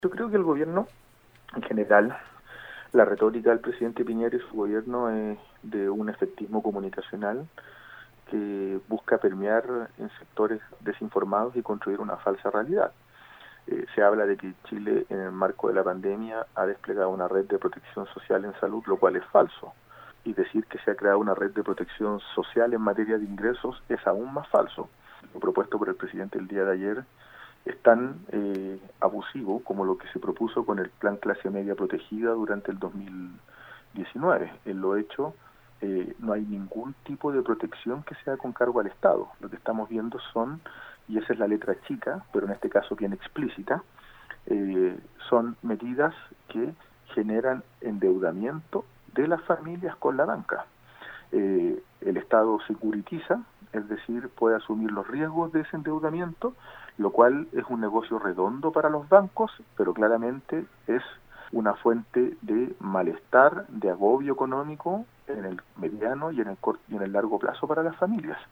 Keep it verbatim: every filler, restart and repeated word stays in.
Yo creo que el gobierno, en general, la retórica del presidente Piñera y su gobierno es de un efectismo comunicacional que busca permear en sectores desinformados y construir una falsa realidad. Eh, se habla de que Chile, en el marco de la pandemia, ha desplegado una red de protección social en salud, lo cual es falso. Y decir que se ha creado una red de protección social en materia de ingresos es aún más falso. Lo propuesto por el presidente el día de ayer es tan eh, abusivo como lo que se propuso con el Plan Clase Media Protegida durante el dos mil diecinueve. En lo hecho, eh, no hay ningún tipo de protección que sea con cargo al Estado. Lo que estamos viendo son, y esa es la letra chica, pero en este caso bien explícita, eh, son medidas que generan endeudamiento de las familias con la banca. Eh, el Estado securitiza, es decir, puede asumir los riesgos de ese endeudamiento, lo cual es un negocio redondo para los bancos, pero claramente es una fuente de malestar, de agobio económico en el mediano y en el corto y en el largo plazo para las familias.